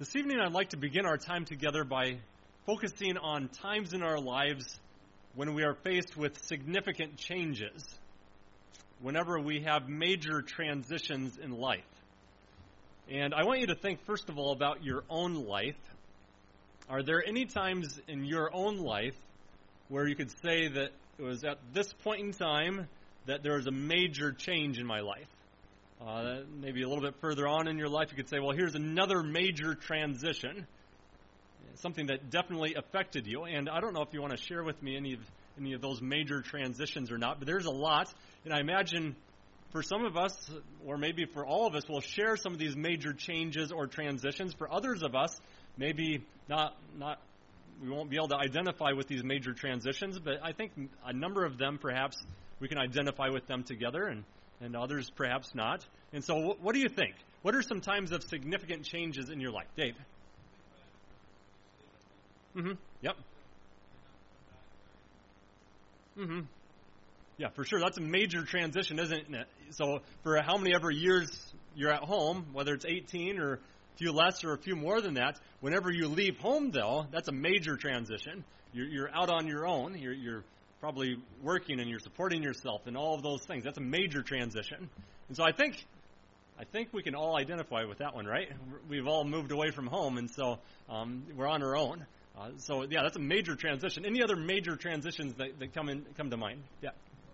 This evening, I'd like to begin our time together by focusing on times in our lives when we are faced with significant changes, whenever we have major transitions in life. And I want you to think, first of all, about your own life. Are there any times in your own life where you could say that it was at this point in time that there was a major change in my life? Maybe a little bit further on in your life, you could say, well, here's another major transition, something that definitely affected you. And I don't know if you want to share with me any of those major transitions or not, but there's a lot. And I imagine for some of us, or maybe for all of us, we'll share some of these major changes or transitions. For others of us, maybe not. We won't be able to identify with these major transitions, but I think a number of them, perhaps, we can identify with them together, and others perhaps not. And so what do you think? What are some times of significant changes in your life? Dave? Yep. Yeah, for sure. That's a major transition, isn't it? So for how many ever years you're at home, whether it's 18 or a few less or a few more than that, whenever you leave home, though, that's a major transition. You're out on your own. You're probably working and you're supporting yourself and all of those things. That's a major transition. And so I think we can all identify with that one, right? We've all moved away from home, and so we're on our own. So yeah, that's a major transition. Any other major transitions that come to mind? Yeah.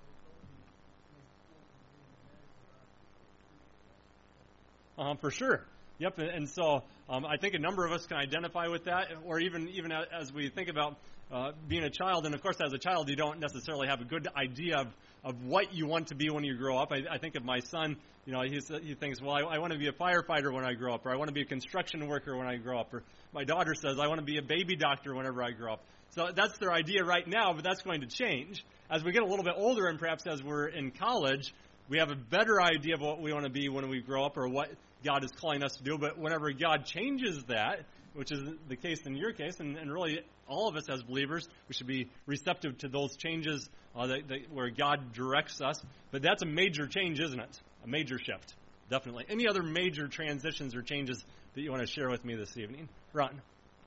For sure. Yep. And so I think a number of us can identify with that, or even as we think about being a child. And of course, as a child, you don't necessarily have a good idea of what you want to be when you grow up. I think of my son. You know, he thinks, well, I want to be a firefighter when I grow up, or I want to be a construction worker when I grow up, or my daughter says, I want to be a baby doctor whenever I grow up. So that's their idea right now, but that's going to change. As we get a little bit older, and perhaps as we're in college, we have a better idea of what we want to be when we grow up, or what God is calling us to do. But whenever God changes that, which is the case in your case, and really all of us as believers, we should be receptive to those changes where God directs us. But that's a major change, isn't it? A major shift, definitely. Any other major transitions or changes that you want to share with me this evening? Ron?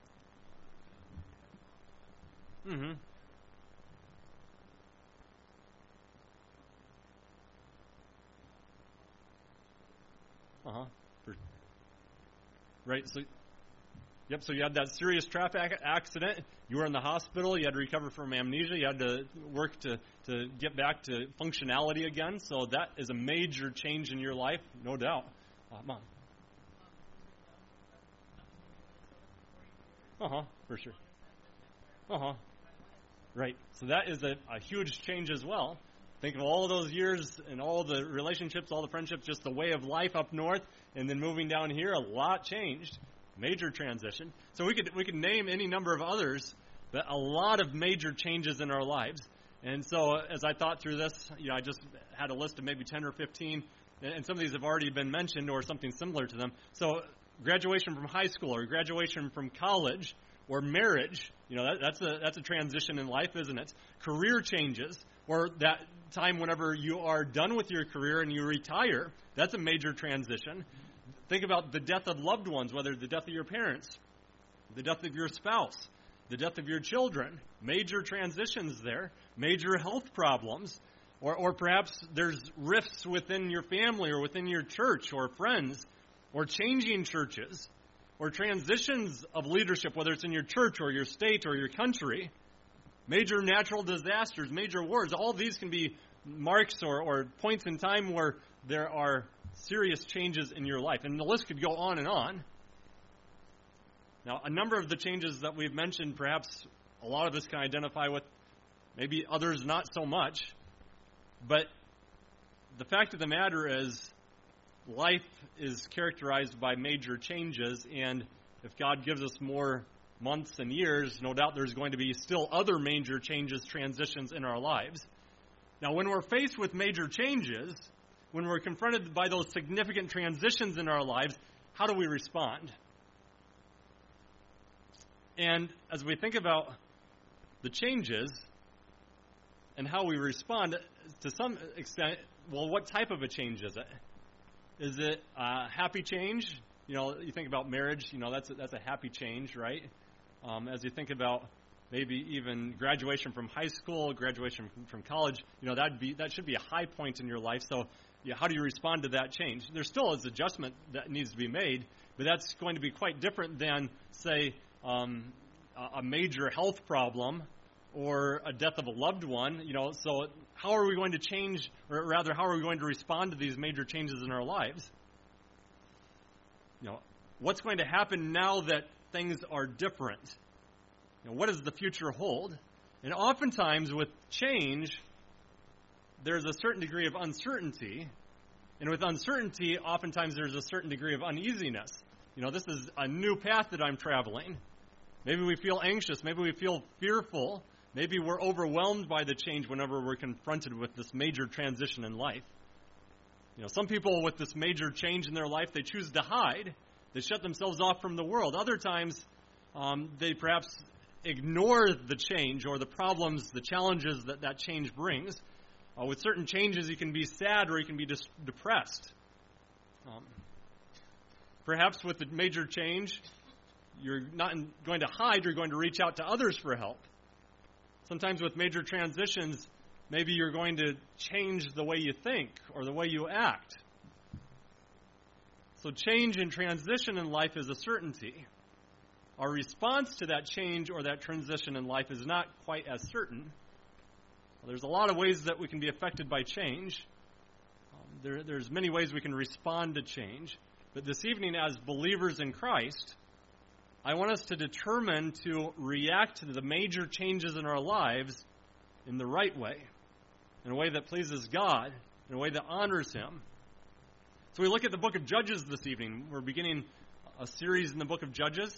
Right, so you had that serious traffic accident. You were in the hospital. You had to recover from amnesia. You had to work to get back to functionality again. So that is a major change in your life, no doubt. Mom. For sure. Right, so that is a huge change as well. Think of all of those years and all the relationships, all the friendships, just the way of life up north, and then moving down here, a lot changed. Major transition. So we could name any number of others, but a lot of major changes in our lives. And so as I thought through this, I just had a list of maybe 10 or 15, and some of these have already been mentioned or something similar to them. So graduation from high school, or graduation from college, or marriage, that's a transition in life, isn't it? Career changes, or that time whenever you are done with your career and you retire, that's a major transition. Think about the death of loved ones, whether the death of your parents, the death of your spouse, the death of your children. Major transitions there, major health problems, or perhaps there's rifts within your family or within your church or friends, or changing churches, or transitions of leadership, whether it's in your church or your state or your country. Major natural disasters, major wars, all these can be marks or points in time where there are serious changes in your life. And the list could go on and on. Now, a number of the changes that we've mentioned, perhaps a lot of us can identify with, maybe others not so much. But the fact of the matter is, life is characterized by major changes, and if God gives us more months and years, no doubt there's going to be still other major changes, transitions in our lives. Now, when we're faced with major changes, when we're confronted by those significant transitions in our lives, how do we respond? And as we think about the changes and how we respond, to some extent, well, what type of a change is it? Is it a happy change? You think about marriage, that's a happy change, right? As you think about maybe even graduation from high school, graduation from college, that should be a high point in your life. So, how do you respond to that change? There still is adjustment that needs to be made, but that's going to be quite different than, say, a major health problem or a death of a loved one. So how are we going to change, or rather, how are we going to respond to these major changes in our lives? What's going to happen now that things are different? What does the future hold? And oftentimes with change, there's a certain degree of uncertainty. And with uncertainty, oftentimes there's a certain degree of uneasiness. This is a new path that I'm traveling. Maybe we feel anxious. Maybe we feel fearful. Maybe we're overwhelmed by the change whenever we're confronted with this major transition in life. Some people with this major change in their life, they choose to hide. They shut themselves off from the world. Other times, they perhaps ignore the change or the problems, the challenges that change brings. With certain changes, you can be sad or you can be depressed. Perhaps with the major change, you're not going to hide, you're going to reach out to others for help. Sometimes with major transitions, maybe you're going to change the way you think or the way you act. So change and transition in life is a certainty. Our response to that change or that transition in life is not quite as certain. There's a lot of ways that we can be affected by change. There's many ways we can respond to change. But this evening, as believers in Christ, I want us to determine to react to the major changes in our lives in the right way, in a way that pleases God, in a way that honors Him. So we look at the book of Judges this evening. We're beginning a series in the book of Judges.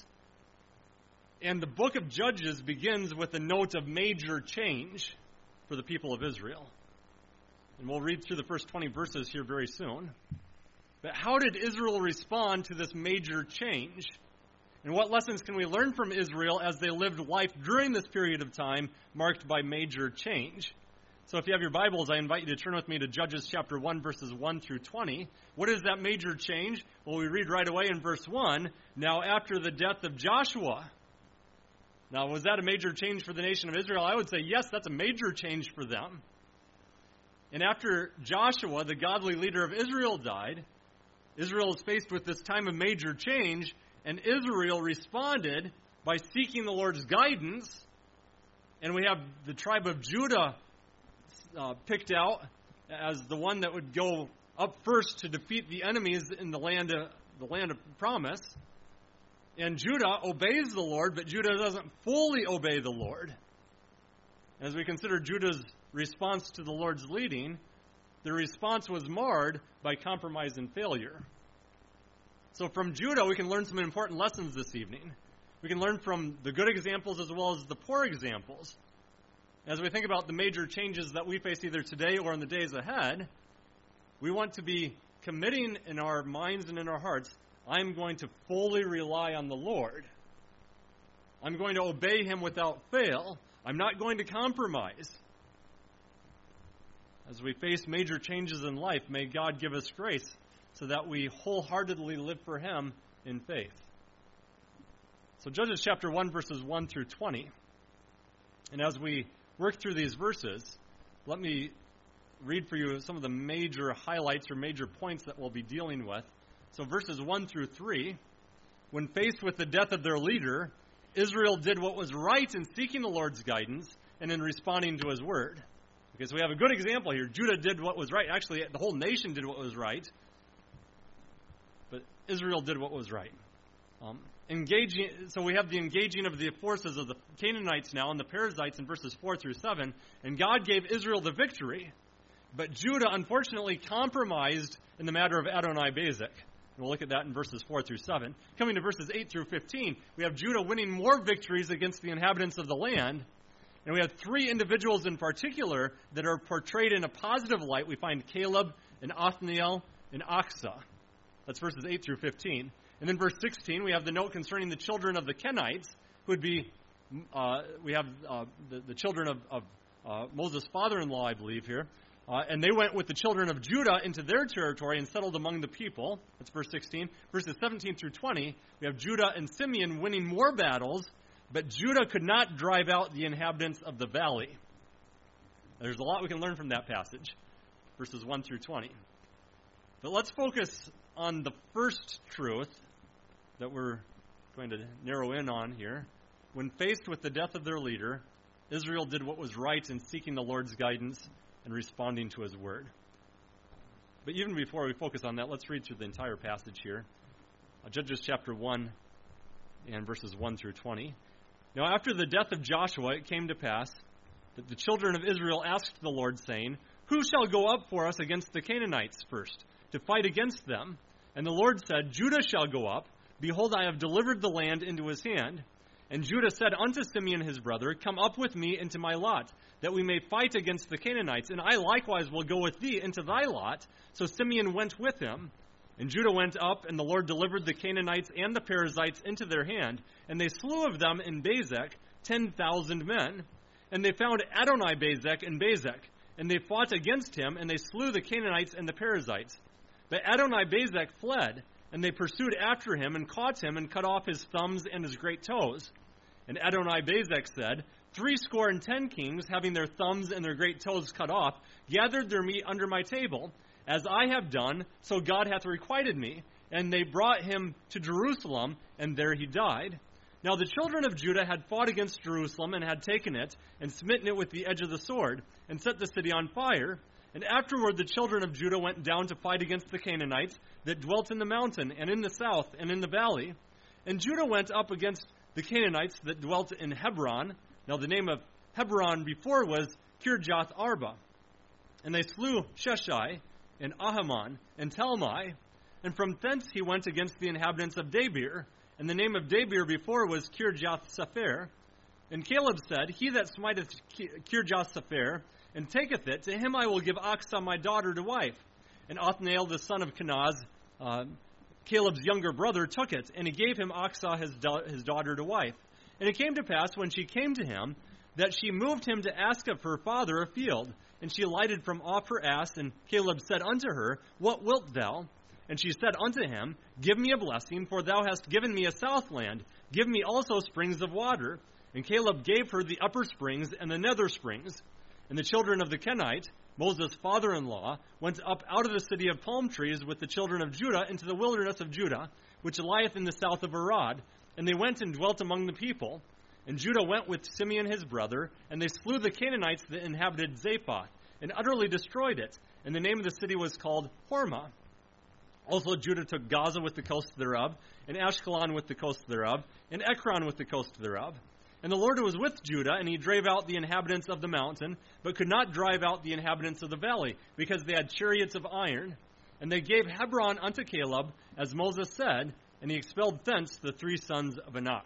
And the book of Judges begins with a note of major change for the people of Israel. And we'll read through the first 20 verses here very soon. But how did Israel respond to this major change? And what lessons can we learn from Israel as they lived life during this period of time marked by major change? So if you have your Bibles, I invite you to turn with me to Judges chapter 1, verses 1 through 20. What is that major change? Well, we read right away in verse 1, "Now after the death of Joshua." Now, was that a major change for the nation of Israel? I would say yes, that's a major change for them. And after Joshua, the godly leader of Israel, died, Israel is faced with this time of major change, and Israel responded by seeking the Lord's guidance. And we have the tribe of Judah picked out as the one that would go up first to defeat the enemies in the land of promise. And Judah obeys the Lord, but Judah doesn't fully obey the Lord. As we consider Judah's response to the Lord's leading, the response was marred by compromise and failure. So from Judah, we can learn some important lessons this evening. We can learn from the good examples as well as the poor examples. As we think about the major changes that we face either today or in the days ahead, we want to be committing in our minds and in our hearts, I'm going to fully rely on the Lord. I'm going to obey Him without fail. I'm not going to compromise. As we face major changes in life, may God give us grace so that we wholeheartedly live for Him in faith. So Judges chapter 1, verses 1 through 20. And as we work through these verses, let me read for you some of the major highlights or major points that we'll be dealing with. So verses 1 through 3, when faced with the death of their leader, Israel did what was right in seeking the Lord's guidance and in responding to His word. Okay, so we have a good example here. Judah did what was right. Actually, the whole nation did what was right. But Israel did what was right. So we have the engaging of the forces of the Canaanites now and the Perizzites in verses 4 through 7. And God gave Israel the victory. But Judah, unfortunately, compromised in the matter of Adonai-Bezek. We'll look at that in verses 4 through 7. Coming to verses 8 through 15, we have Judah winning more victories against the inhabitants of the land. And we have three individuals in particular that are portrayed in a positive light. We find Caleb and Othniel and Achsah. That's verses 8 through 15. And then verse 16, we have the note concerning the children of the Kenites, who would be, we have the children of Moses' father-in-law, I believe here. And they went with the children of Judah into their territory and settled among the people. That's verse 16. Verses 17 through 20, we have Judah and Simeon winning more battles, but Judah could not drive out the inhabitants of the valley. There's a lot we can learn from that passage, verses 1 through 20. But let's focus on the first truth that we're going to narrow in on here. When faced with the death of their leader, Israel did what was right in seeking the Lord's guidance and responding to his word. But even before we focus on that, let's read through the entire passage here. Judges chapter 1 and verses 1 through 20. Now after the death of Joshua, it came to pass that the children of Israel asked the Lord, saying, Who shall go up for us against the Canaanites first, to fight against them? And the Lord said, Judah shall go up. Behold, I have delivered the land into his hand. And Judah said unto Simeon his brother, Come up with me into my lot, that we may fight against the Canaanites, and I likewise will go with thee into thy lot. So Simeon went with him. And Judah went up, and the Lord delivered the Canaanites and the Perizzites into their hand, and they slew of them in Bezek 10,000 men. And they found Adonai-Bezek in Bezek, and they fought against him, and they slew the Canaanites and the Perizzites. But Adonai-Bezek fled, and they pursued after him, and caught him, and cut off his thumbs and his great toes. And Adonai-Bezek said, 70 kings, having their thumbs and their great toes cut off, gathered their meat under my table. As I have done, so God hath requited me. And they brought him to Jerusalem, and there he died. Now the children of Judah had fought against Jerusalem, and had taken it, and smitten it with the edge of the sword, and set the city on fire. And afterward the children of Judah went down to fight against the Canaanites that dwelt in the mountain, and in the south, and in the valley. And Judah went up against the Canaanites that dwelt in Hebron. Now the name of Hebron before was Kirjath Arba. And they slew Sheshai, and Ahiman, and Talmai. And from thence he went against the inhabitants of Debir. And the name of Debir before was Kirjath Sepher. And Caleb said, He that smiteth Kirjath Sepher, and taketh it, to him I will give Achsah my daughter to wife. And Othniel the son of Kenaz, Caleb's younger brother, took it, and he gave him Achsah his daughter to wife. And it came to pass, when she came to him, that she moved him to ask of her father a field. And she alighted from off her ass, and Caleb said unto her, What wilt thou? And she said unto him, Give me a blessing, for thou hast given me a south land. Give me also springs of water. And Caleb gave her the upper springs and the nether springs. And the children of the Kenite, Moses' father-in-law, went up out of the city of palm trees with the children of Judah into the wilderness of Judah, which lieth in the south of Arad. And they went and dwelt among the people. And Judah went with Simeon his brother, and they slew the Canaanites that inhabited Zaphoth, and utterly destroyed it. And the name of the city was called Hormah. Also Judah took Gaza with the coast thereof, and Ashkelon with the coast thereof, and Ekron with the coast thereof. And the Lord was with Judah, and he drave out the inhabitants of the mountain, but could not drive out the inhabitants of the valley, because they had chariots of iron. And they gave Hebron unto Caleb, as Moses said, and he expelled thence the 3 sons of Anak.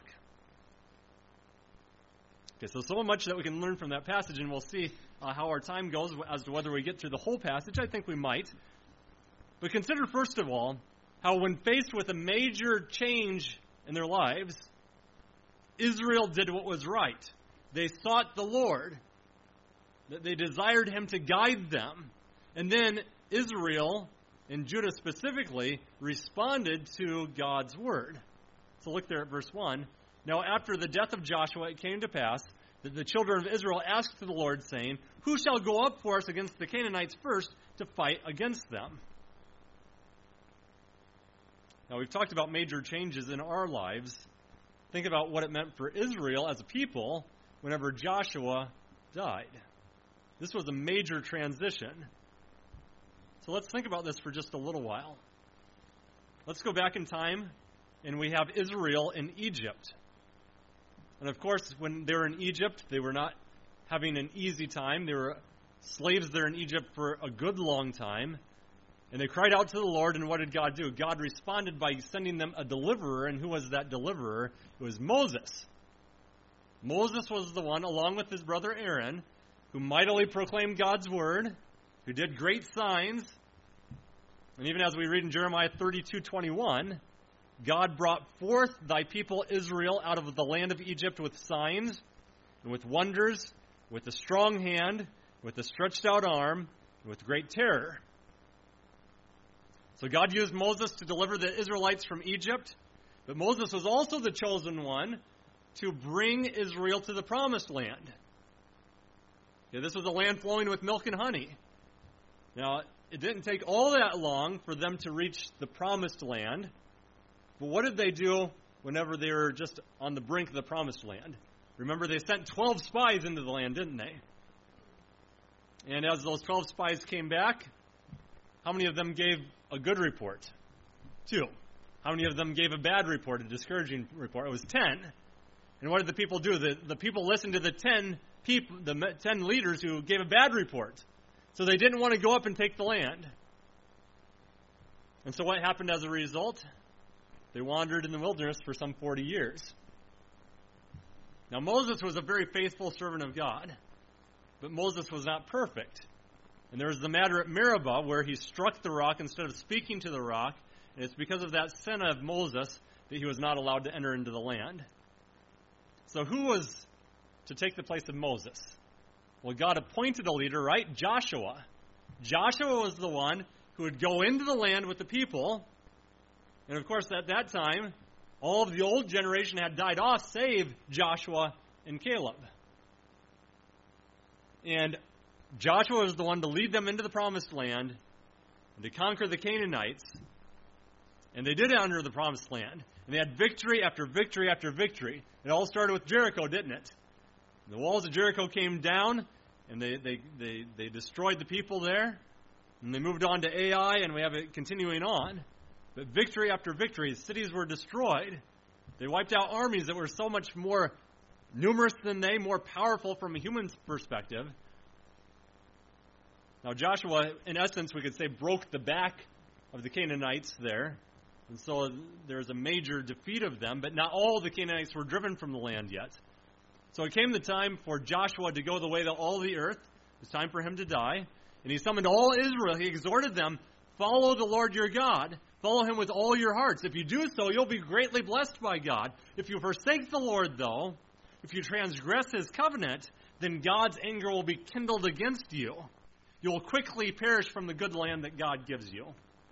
Okay, so much that we can learn from that passage, and we'll see how our time goes as to whether we get through the whole passage. I think we might. But consider, first of all, how when faced with a major change in their lives, Israel did what was right. They sought the Lord. They desired him to guide them. And then Israel, and Judah specifically, responded to God's word. So look there at verse 1. Now after the death of Joshua, it came to pass that the children of Israel asked the Lord, saying, Who shall go up for us against the Canaanites first to fight against them? Now we've talked about major changes in our lives. Think about what it meant for Israel as a people whenever Joshua died. This was a major transition. So let's think about this for just a little while. Let's go back in time, and we have Israel in Egypt. And of course, when they were in Egypt, they were not having an easy time. They were slaves there in Egypt for a good long time. And they cried out to the Lord, and what did God do? God responded by sending them a deliverer, and who was that deliverer? It was Moses. Moses was the one, along with his brother Aaron, who mightily proclaimed God's word, who did great signs. And even as we read in Jeremiah 32:21, God brought forth thy people Israel out of the land of Egypt with signs and with wonders, with a strong hand, with a stretched out arm, with great terror. So God used Moses to deliver the Israelites from Egypt, but Moses was also the chosen one to bring Israel to the promised land. Okay, this was a land flowing with milk and honey. Now, it didn't take all that long for them to reach the promised land, but what did they do whenever they were just on the brink of the promised land? Remember, they sent 12 spies into the land, didn't they? And as those 12 spies came back, how many of them gave a good report? 2. How many of them gave a bad report, a discouraging report? It was 10. And what did the people do? The people listened to the 10 leaders who gave a bad report. So they didn't want to go up and take the land. And so what happened as a result? They wandered in the wilderness for some 40 years. Now Moses was a very faithful servant of God, but Moses was not perfect. And there was the matter at Meribah where he struck the rock instead of speaking to the rock, and it's because of that sin of Moses that he was not allowed to enter into the land. So who was to take the place of Moses? Well, God appointed a leader, right? Joshua. Joshua was the one who would go into the land with the people. And of course, at that time, all of the old generation had died off, save Joshua and Caleb. And Joshua was the one to lead them into the promised land and to conquer the Canaanites. And they did enter the promised land. And they had victory after victory after victory. It all started with Jericho, didn't it? The walls of Jericho came down, and they destroyed the people there. And they moved on to Ai, and we have it continuing on. But victory after victory, cities were destroyed. They wiped out armies that were so much more numerous than they, more powerful from a human perspective. Now Joshua, in essence, we could say, broke the back of the Canaanites there. And so there's a major defeat of them, but not all the Canaanites were driven from the land yet. So it came the time for Joshua to go the way of all the earth. It was time for him to die. And he summoned all Israel. He exhorted them, follow the Lord your God. Follow him with all your hearts. If you do so, you'll be greatly blessed by God. If you forsake the Lord, though, if you transgress his covenant, then God's anger will be kindled against you. You will quickly perish from the good land that God gives you.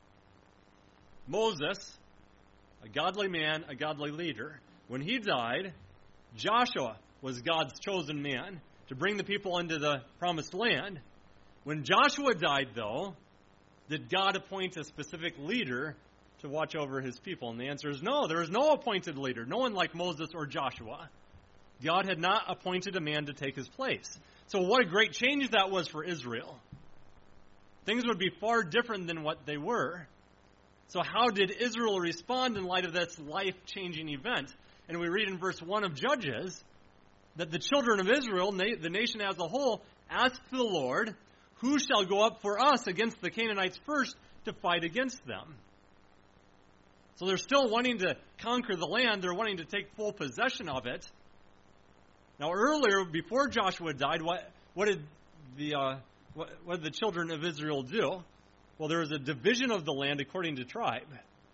Moses, a godly man, a godly leader, when he died, Joshua was God's chosen man to bring the people into the promised land. When Joshua died, though, did God appoint a specific leader to watch over his people? And the answer is no. There is no appointed leader, no one like Moses or Joshua. God had not appointed a man to take his place. So what a great change that was for Israel. Things would be far different than what they were. So how did Israel respond in light of this life-changing event? And we read in verse 1 of Judges that the children of Israel, the nation as a whole, asked the Lord, who shall go up for us against the Canaanites first to fight against them? So they're still wanting to conquer the land. They're wanting to take full possession of it. Now earlier, before Joshua died, what did the children of Israel do? Well, there was a division of the land according to tribe.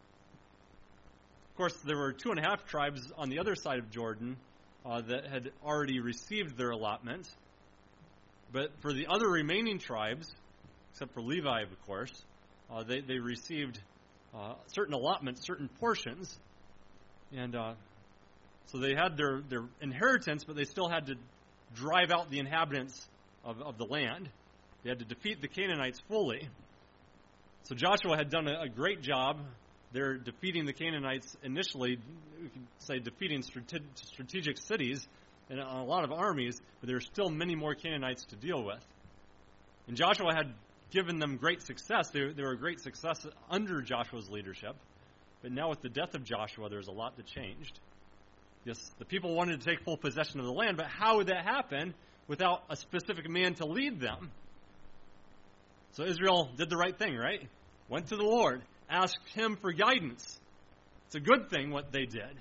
Of course, there were 2.5 tribes on the other side of Jordan that had already received their allotment. But for the other remaining tribes, except for Levi, of course, they received certain allotments, certain portions. And so they had their inheritance, but they still had to drive out the inhabitants of the land. They had to defeat the Canaanites fully. So Joshua had done a great job. They're defeating the Canaanites initially, we could say defeating strategic cities and a lot of armies, but there are still many more Canaanites to deal with. And Joshua had given them great success. They were a great success under Joshua's leadership. But now with the death of Joshua, there's a lot that changed. Yes, the people wanted to take full possession of the land, but how would that happen without a specific man to lead them? So Israel did the right thing, right? Went to the Lord, asked him for guidance. It's a good thing what they did.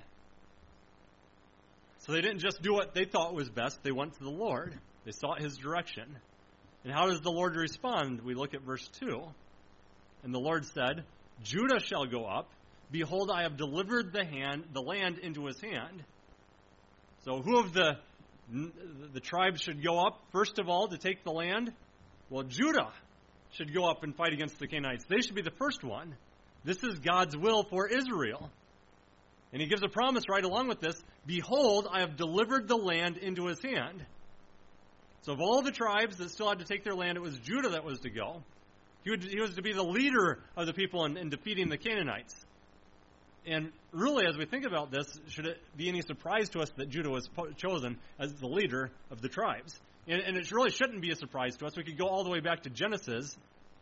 So they didn't just do what they thought was best. They went to the Lord. They sought his direction. And how does the Lord respond? We look at verse 2. And the Lord said, Judah shall go up. Behold, I have delivered the land into his hand. So who of the tribes should go up first of all to take the land? Well, Judah. should go up and fight against the Canaanites. They should be the first one. This is God's will for Israel. And he gives a promise right along with this. Behold, I have delivered the land into his hand. So of all the tribes that still had to take their land, it was Judah that was to go. He was to be the leader of the people in defeating the Canaanites. And really, as we think about this, should it be any surprise to us that Judah was chosen as the leader of the tribes? And it really shouldn't be a surprise to us. We could go all the way back to Genesis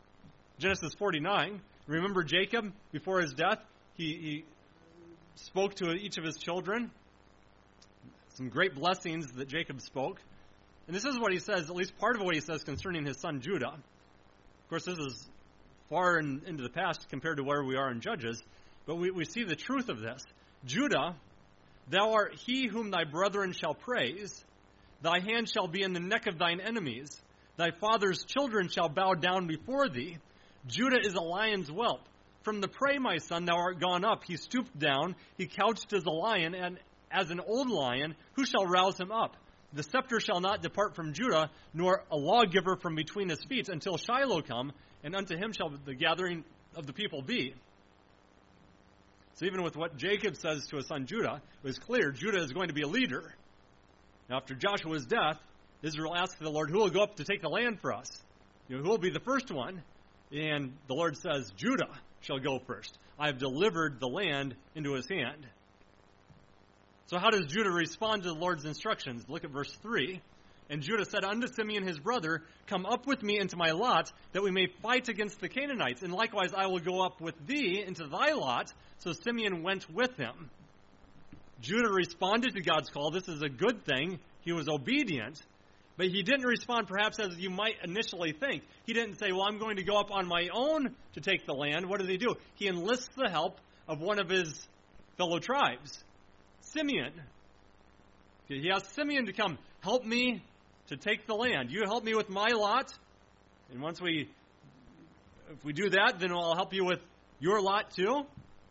49. Remember Jacob, before his death, he spoke to each of his children. Some great blessings that Jacob spoke. And this is what he says, at least part of what he says concerning his son Judah. Of course, this is far into the past compared to where we are in Judges. But we see the truth of this. Judah, thou art he whom thy brethren shall praise. Thy hand shall be in the neck of thine enemies. Thy father's children shall bow down before thee. Judah is a lion's whelp. From the prey, my son, thou art gone up. He stooped down. He couched as a lion, and as an old lion, who shall rouse him up? The scepter shall not depart from Judah, nor a lawgiver from between his feet, until Shiloh come, and unto him shall the gathering of the people be. So even with what Jacob says to his son Judah, it was clear Judah is going to be a leader. Now, after Joshua's death, Israel asked the Lord, who will go up to take the land for us? Who will be the first one? And the Lord says, Judah shall go first. I have delivered the land into his hand. So how does Judah respond to the Lord's instructions? Look at verse 3. And Judah said unto Simeon his brother, come up with me into my lot, that we may fight against the Canaanites. And likewise I will go up with thee into thy lot. So Simeon went with him. Judah responded to God's call. This is a good thing. He was obedient. But he didn't respond perhaps as you might initially think. He didn't say, well, I'm going to go up on my own to take the land. What did he do? He enlists the help of one of his fellow tribes, Simeon. He asked Simeon to come, help me to take the land. You help me with my lot. And if we do that, then I'll help you with your lot too.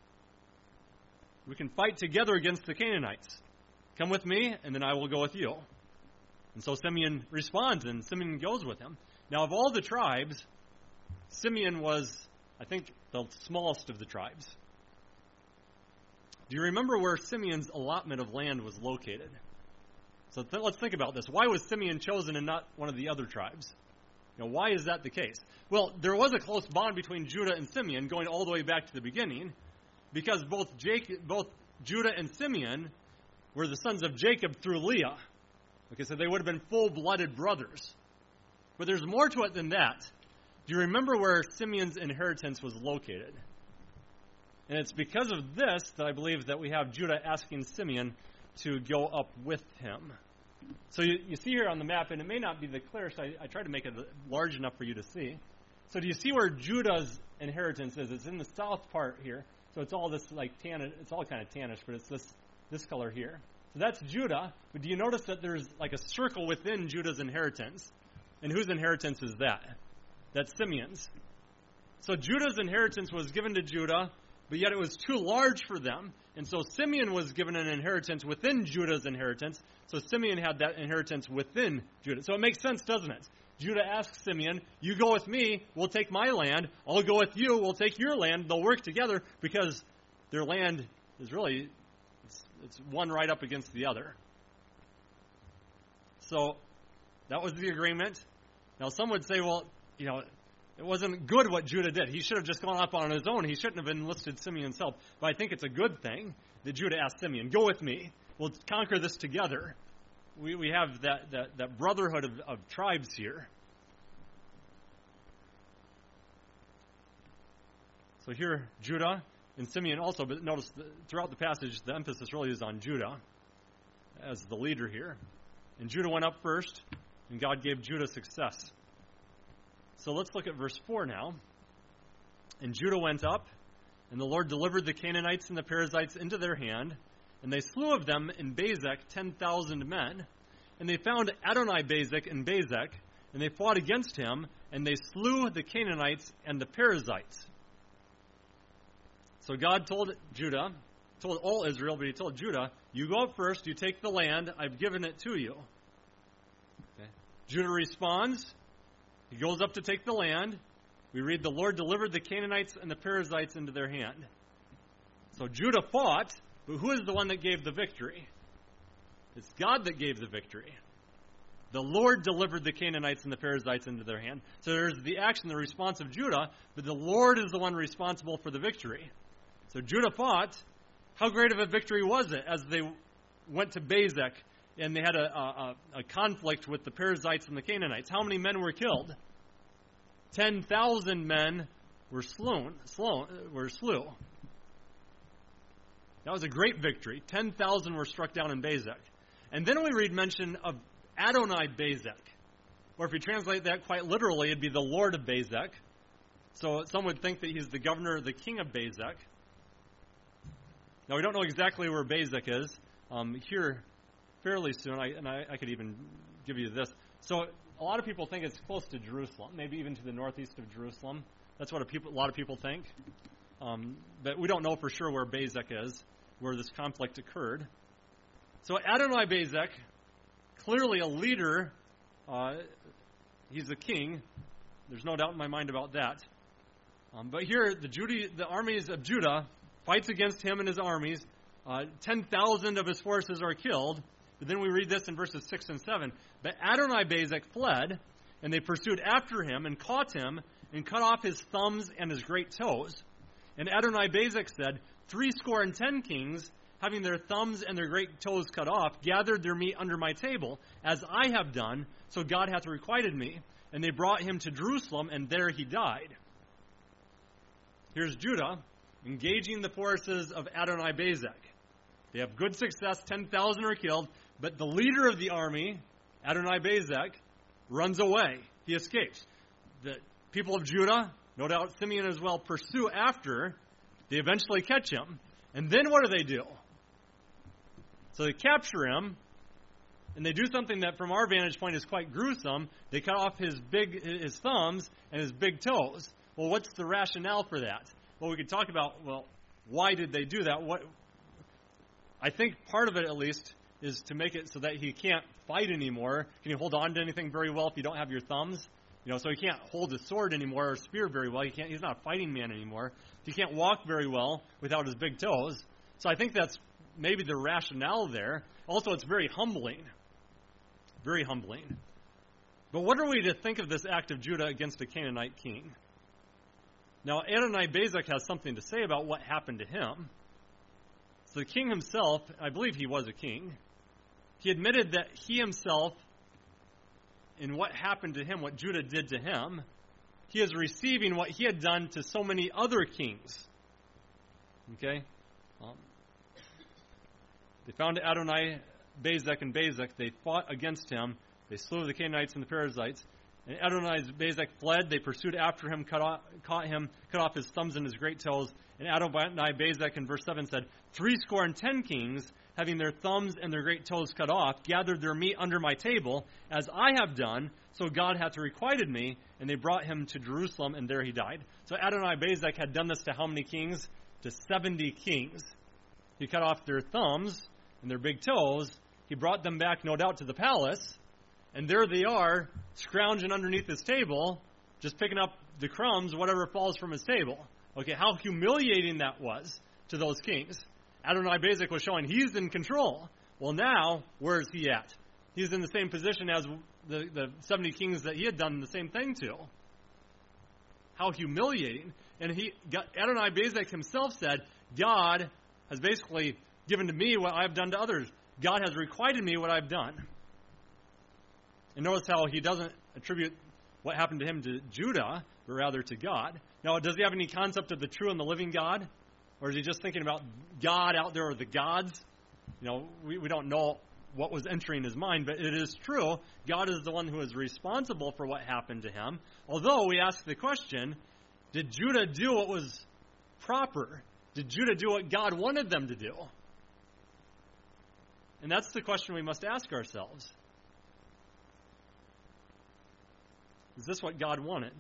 We can fight together against the Canaanites. Come with me, and then I will go with you. And so Simeon responds, and Simeon goes with him. Now, of all the tribes, Simeon was, I think, the smallest of the tribes. Do you remember where Simeon's allotment of land was located? So let's think about this. Why was Simeon chosen and not one of the other tribes? Why is that the case? Well, there was a close bond between Judah and Simeon going all the way back to the beginning, because both Judah and Simeon were the sons of Jacob through Leah. Okay, so they would have been full-blooded brothers. But there's more to it than that. Do you remember where Simeon's inheritance was located? And it's because of this that I believe that we have Judah asking Simeon to go up with him. So you see here on the map, and it may not be the clearest, I tried to make it large enough for you to see. So do you see where Judah's inheritance is? It's in the south part here. So it's all this like tan, it's all kind of tannish, but it's this color here. So that's Judah. But do you notice that there's like a circle within Judah's inheritance? And whose inheritance is that? That's Simeon's. So Judah's inheritance was given to Judah, but yet it was too large for them. And so Simeon was given an inheritance within Judah's inheritance. So Simeon had that inheritance within Judah. So it makes sense, doesn't it? Judah asks Simeon, you go with me, we'll take my land. I'll go with you, we'll take your land. They'll work together because their land is really, it's one right up against the other. So that was the agreement. Now some would say, well, it wasn't good what Judah did. He should have just gone up on his own. He shouldn't have enlisted Simeon's help. But I think it's a good thing that Judah asked Simeon, go with me. We'll conquer this together. We have that brotherhood of tribes here. So here, Judah and Simeon also, but notice throughout the passage, the emphasis really is on Judah as the leader here. And Judah went up first, and God gave Judah success. So let's look at verse 4 now. And Judah went up, and the Lord delivered the Canaanites and the Perizzites into their hand, and they slew of them in Bezek 10,000 men. And they found Adoni-Bezek in Bezek, and they fought against him, and they slew the Canaanites and the Perizzites. So God told all Israel, but he told Judah, you go up first, you take the land, I've given it to you. Okay. Judah responds. He goes up to take the land. we read, the Lord delivered the Canaanites and the Perizzites into their hand. So Judah fought, but who is the one that gave the victory? It's God that gave the victory. The Lord delivered the Canaanites and the Perizzites into their hand. So there's the action, the response of Judah, but the Lord is the one responsible for the victory. So Judah fought. How great of a victory was it as they went to Bezek and they had a conflict with the Perizzites and the Canaanites? How many men were killed? 10,000 men were slew. That was a great victory. 10,000 were struck down in Bezek. And then we read mention of Adonai Bezek. Or if you translate that quite literally, it'd be the Lord of Bezek. So some would think that he's the governor, the king of Bezek. Now, we don't know exactly where Bezek is. Here, fairly soon, I could even give you this. So a lot of people think it's close to Jerusalem, maybe even to the northeast of Jerusalem. That's what a lot of people think. But we don't know for sure where Bezek is, where this conflict occurred. So Adonai Bezek, clearly a leader. He's a king. There's no doubt in my mind about that. But here, the armies of Judah fights against him and his armies. 10,000 of his forces are killed. But then we read this in verses 6 and 7. But Adonai Bezek fled, and they pursued after him and caught him and cut off his thumbs and his great toes. And Adonai Bezek said, 70 kings, having their thumbs and their great toes cut off, gathered their meat under my table, as I have done, so God hath requited me. And they brought him to Jerusalem, and there he died. Here's Judah engaging the forces of Adonai Bezek. They have good success, 10,000 are killed, but the leader of the army, Adonai Bezek, runs away. He escapes. The people of Judah, no doubt Simeon as well, pursue after. They eventually catch him. And then what do? So they capture him, and they do something that from our vantage point is quite gruesome. They cut off his thumbs and his big toes. Well, what's the rationale for that? Well, we could talk about, why did they do that? I think part of it, at least, is to make it so that he can't fight anymore. Can you hold on to anything very well if you don't have your thumbs? So he can't hold a sword anymore or a spear very well. He's not a fighting man anymore. He can't walk very well without his big toes. So I think that's maybe the rationale there. Also, it's very humbling. Very humbling. But what are we to think of this act of Judah against a Canaanite king? Now, Adonai Bezek has something to say about what happened to him. So the king himself, I believe he was a king, he admitted that he himself, in what happened to him, what Judah did to him, he is receiving what he had done to so many other kings. Okay? They found Adonai Bezek and Bezek. They fought against him. They slew the Canaanites and the Perizzites. And Adonai Bezek fled. They pursued after him, caught off his thumbs and his great toes. And Adonai Bezek, in verse 7, said, 70 kings, having their thumbs and their great toes cut off, gathered their meat under my table, as I have done, so God hath requited me. And they brought him to Jerusalem, and there he died. So Adonai Bezek had done this to how many kings? To 70 kings. He cut off their thumbs and their big toes. He brought them back, no doubt, to the palace. And there they are, scrounging underneath his table, just picking up the crumbs, whatever falls from his table. Okay, how humiliating that was to those kings. Adonai Bezek was showing he's in control. Well, now, where is he at? He's in the same position as the 70 kings that he had done the same thing to. How humiliating. And Adonai Bezek himself said, God has basically given to me what I've done to others. God has requited me what I've done. And notice how he doesn't attribute what happened to him to Judah, but rather to God. Now, does he have any concept of the true and the living God? Or is he just thinking about God out there or the gods? We don't know what was entering his mind, but it is true. God is the one who is responsible for what happened to him. Although we ask the question, did Judah do what was proper? Did Judah do what God wanted them to do? And that's the question we must ask ourselves. Is this what God wanted?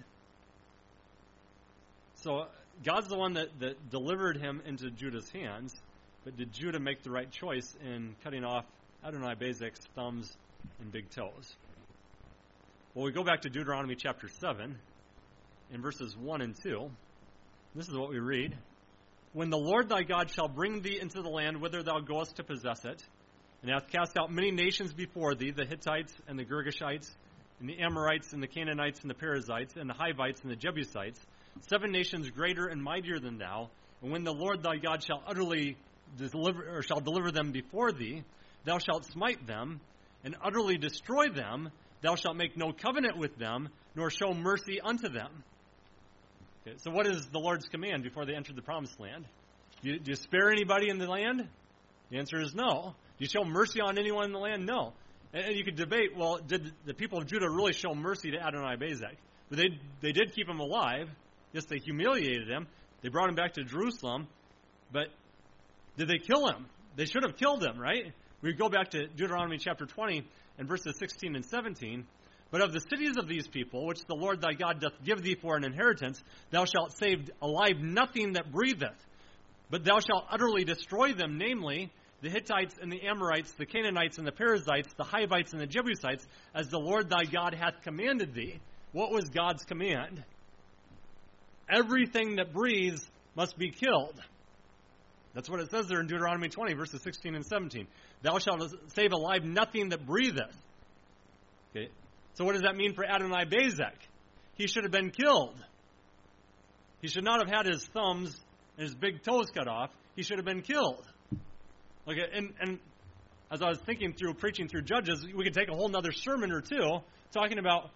So God's the one that delivered him into Judah's hands, but did Judah make the right choice in cutting off Adonai Bezek's thumbs and big toes? Well, we go back to Deuteronomy chapter 7. in verses 1 and 2. This is what we read. When the Lord thy God shall bring thee into the land whither thou goest to possess it, and hath cast out many nations before thee, the Hittites and the Girgashites, and the Amorites and the Canaanites and the Perizzites, and the Hivites and the Jebusites, 7 nations greater and mightier than thou, and when the Lord thy God shall deliver them before thee, thou shalt smite them, and utterly destroy them. Thou shalt make no covenant with them, nor show mercy unto them. Okay, so what is the Lord's command before they entered the promised land? Do you spare anybody in the land? The answer is no. Do you show mercy on anyone in the land? No. And you could debate, well, did the people of Judah really show mercy to Adonai-Bezek? But they did keep him alive. Yes, they humiliated him. They brought him back to Jerusalem. But did they kill him? They should have killed him, right? We go back to Deuteronomy chapter 20 and verses 16 and 17. But of the cities of these people, which the Lord thy God doth give thee for an inheritance, thou shalt save alive nothing that breatheth. But thou shalt utterly destroy them, namely, the Hittites and the Amorites, the Canaanites and the Perizzites, the Hivites and the Jebusites, as the Lord thy God hath commanded thee. What was God's command? Everything that breathes must be killed. That's what it says there in Deuteronomy 20, verses 16 and 17. Thou shalt save alive nothing that breatheth. Okay. So what does that mean for Adonai-Bezek? He should have been killed. He should not have had his thumbs and his big toes cut off. He should have been killed. Okay, and as I was thinking through, preaching through Judges, we could take a whole other sermon or two talking about,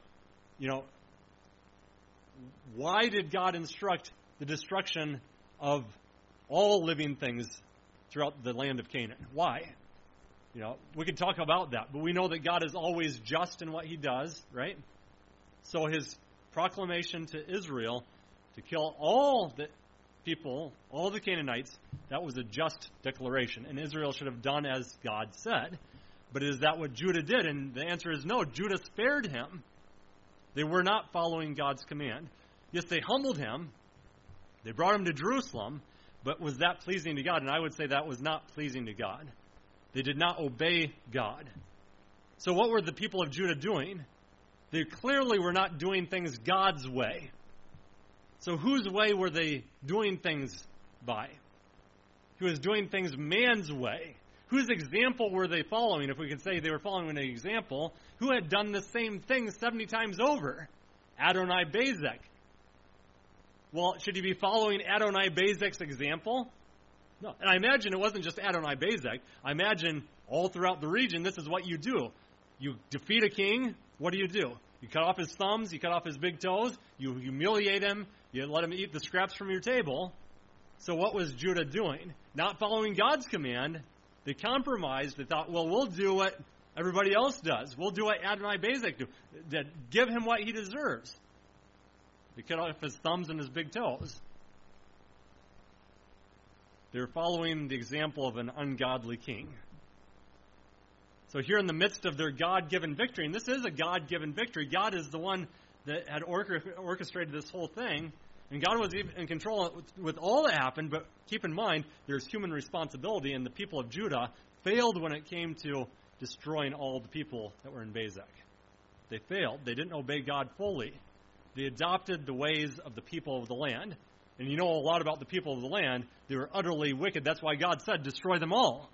why did God instruct the destruction of all living things throughout the land of Canaan? Why? We could talk about that, but we know that God is always just in what he does, right? So his proclamation to Israel to kill all the people, all the Canaanites, that was a just declaration, and Israel should have done as God said. But is that what Judah did? And the answer is no. Judah spared him. They were not following God's command. Yes, they humbled him. They brought him to Jerusalem, but was that pleasing to God? And I would say that was not pleasing to God. They did not obey God. So what were the people of Judah doing? They clearly were not doing things God's way. So whose way were they doing things by? Who was doing things man's way? Whose example were they following? If we could say they were following an example, who had done the same thing 70 times over? Adonai-Bezek. Well, should he be following Adonai-Bezek's example? No. And I imagine it wasn't just Adonai-Bezek. I imagine all throughout the region, this is what you do. You defeat a king, what do? You cut off his thumbs, you cut off his big toes, you humiliate him, you let him eat the scraps from your table. So what was Judah doing? Not following God's command. They compromised. They thought, well, we'll do what everybody else does. We'll do what Adonai-Bezek do. Give him what he deserves. They cut off his thumbs and his big toes. They're following the example of an ungodly king. So here in the midst of their God-given victory, and this is a God-given victory, God is the one that had orchestrated this whole thing, and God was even in control with all that happened, but keep in mind, there's human responsibility, and the people of Judah failed when it came to destroying all the people that were in Bezek. They failed. They didn't obey God fully. They adopted the ways of the people of the land. And you know a lot about the people of the land. They were utterly wicked. That's why God said, destroy them all.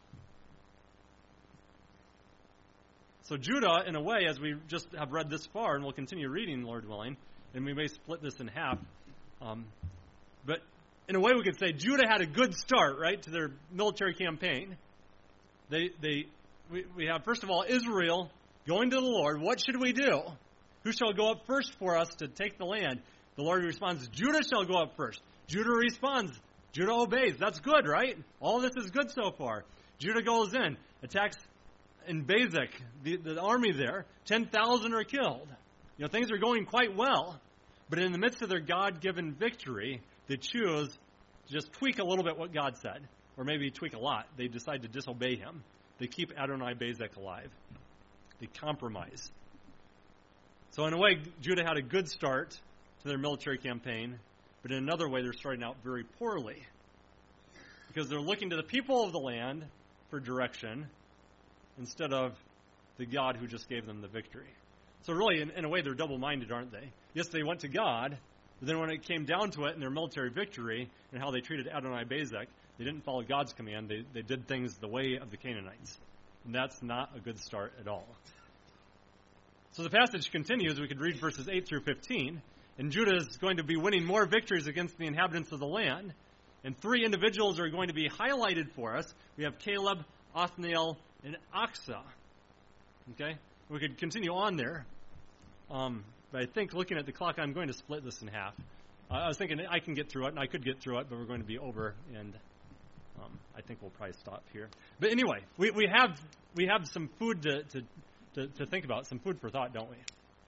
So Judah, in a way, as we just have read this far, and we'll continue reading, Lord willing, and we may split this in half, but in a way we could say Judah had a good start, right, to their military campaign. We have, first of all, Israel going to the Lord. What should we do? Who shall go up first for us to take the land? The Lord responds, Judah shall go up first. Judah responds. Judah obeys. That's good, right? All this is good so far. Judah goes in, attacks in Bezek, the army there. 10,000 are killed. Things are going quite well. But in the midst of their God-given victory, they choose to just tweak a little bit what God said. Or maybe tweak a lot. They decide to disobey him. They keep Adonai-Bezek alive. They compromise. So in a way, Judah had a good start to their military campaign, but in another way, they're starting out very poorly. Because they're looking to the people of the land for direction instead of the God who just gave them the victory. So really, in a way, they're double-minded, aren't they? Yes, they went to God, But then when it came down to it in their military victory and how they treated Adonai-Bezek, they didn't follow God's command. They did things the way of the Canaanites. And that's not a good start at all. So the passage continues. We could read verses 8 through 15. And Judah is going to be winning more victories against the inhabitants of the land. And 3 individuals are going to be highlighted for us. We have Caleb, Othniel, and Achsah. Okay? We could continue on there. But I think looking at the clock, I'm going to split this in half. I was thinking I can get through it, and I could get through it, but we're going to be over, and I think we'll probably stop here. But anyway, we have some food to think about, some food for thought, don't we?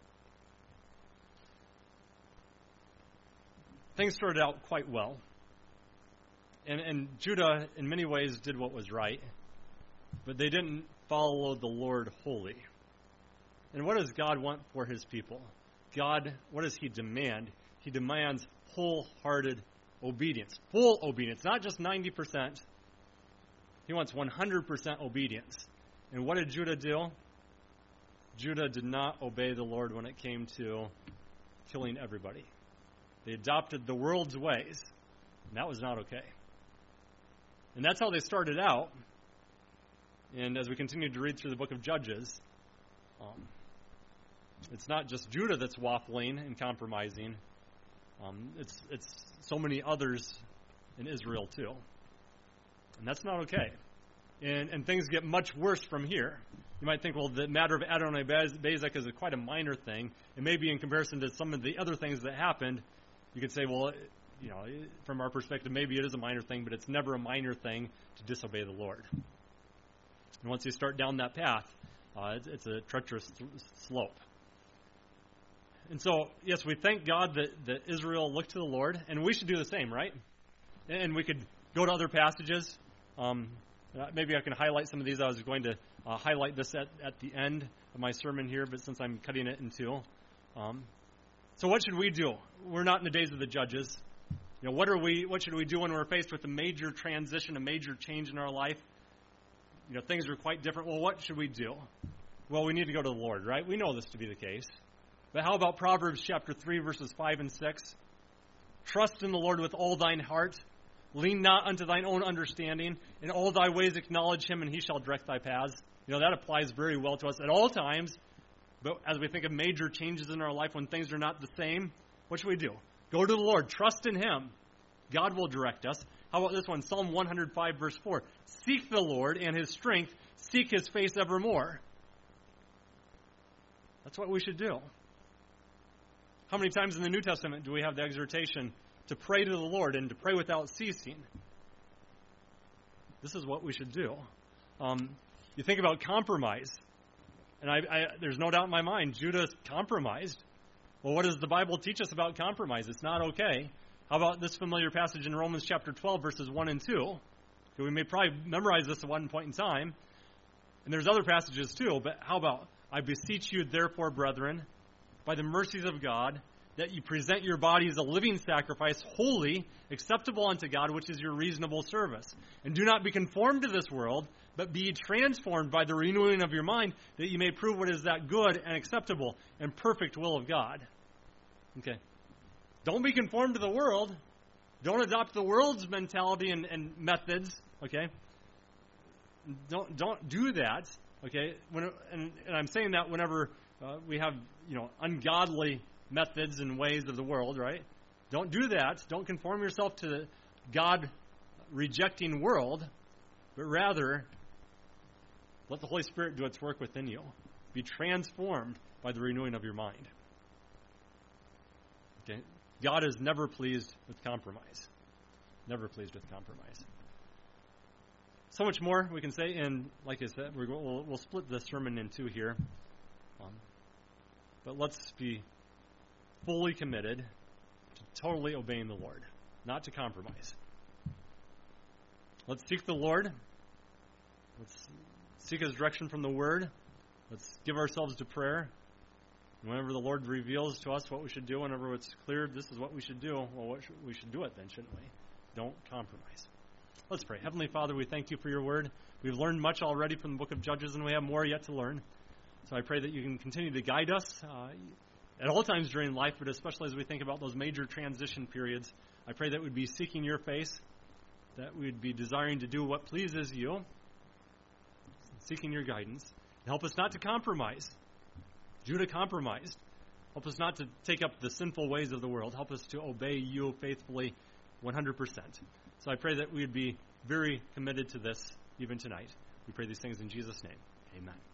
Things started out quite well. And Judah, in many ways, did what was right. But they didn't follow the Lord wholly. And what does God want for his people? God, what does he demand? He demands wholehearted obedience. Full obedience, not just 90%. He wants 100% obedience. And what did Judah do? Judah did not obey the Lord when it came to killing everybody. They adopted the world's ways, and that was not okay. And that's how they started out. And as we continue to read through the book of Judges, it's not just Judah that's waffling and compromising. It's so many others in Israel too. And that's not okay. And things get much worse from here. You might think, well, the matter of Adonai-Bezek is quite a minor thing. And maybe in comparison to some of the other things that happened, you could say, well, from our perspective, maybe it is a minor thing, but it's never a minor thing to disobey the Lord. And once you start down that path, it's a treacherous slope. And so, yes, we thank God that Israel looked to the Lord, and we should do the same, right? And we could go to other passages. Maybe I can highlight some of these. I was going to highlight this at the end of my sermon here, but since I'm cutting it in two. So what should we do? We're not in the days of the judges. What should we do when we're faced with a major transition, a major change in our life? Things are quite different. Well, what should we do? Well, we need to go to the Lord, right? We know this to be the case. But how about Proverbs chapter 3, verses 5 and 6? Trust in the Lord with all thine heart. Lean not unto thine own understanding. In all thy ways acknowledge him, and he shall direct thy paths. That applies very well to us at all times. But as we think of major changes in our life when things are not the same, what should we do? Go to the Lord. Trust in him. God will direct us. How about this one? Psalm 105, verse 4. Seek the Lord and his strength. Seek his face evermore. That's what we should do. How many times in the New Testament do we have the exhortation to pray to the Lord and to pray without ceasing? This is what we should do. You think about compromise. And there's no doubt in my mind, Judah compromised. Well, what does the Bible teach us about compromise? It's not okay. How about this familiar passage in Romans chapter 12, verses 1 and 2? Okay, we may probably memorize this at one point in time. And there's other passages too, but how about, I beseech you, therefore, brethren, by the mercies of God, that you present your body as a living sacrifice, holy, acceptable unto God, which is your reasonable service. And do not be conformed to this world, but be transformed by the renewing of your mind, that you may prove what is that good and acceptable and perfect will of God. Okay. Don't be conformed to the world. Don't adopt the world's mentality and methods. Okay. Don't do that. Okay. And I'm saying that whenever we have ungodly methods and ways of the world, right? Don't do that. Don't conform yourself to the God-rejecting world, but rather let the Holy Spirit do its work within you. Be transformed by the renewing of your mind. Okay? God is never pleased with compromise. Never pleased with compromise. So much more we can say, and like I said, we'll split the sermon in two here. But let's be fully committed to totally obeying the Lord, not to compromise. Let's seek the Lord. Let's seek his direction from the Word. Let's give ourselves to prayer. And whenever the Lord reveals to us what we should do, whenever it's clear this is what we should do, well, we should do it then, shouldn't we? Don't compromise. Let's pray. Heavenly Father, we thank you for your Word. We've learned much already from the book of Judges, and we have more yet to learn. So I pray that you can continue to guide us at all times during life, but especially as we think about those major transition periods. I pray that we'd be seeking your face, that we'd be desiring to do what pleases you, seeking your guidance. Help us not to compromise. Judah compromised. Help us not to take up the sinful ways of the world. Help us to obey you faithfully 100%. So I pray that we would be very committed to this even tonight. We pray these things in Jesus' name. Amen.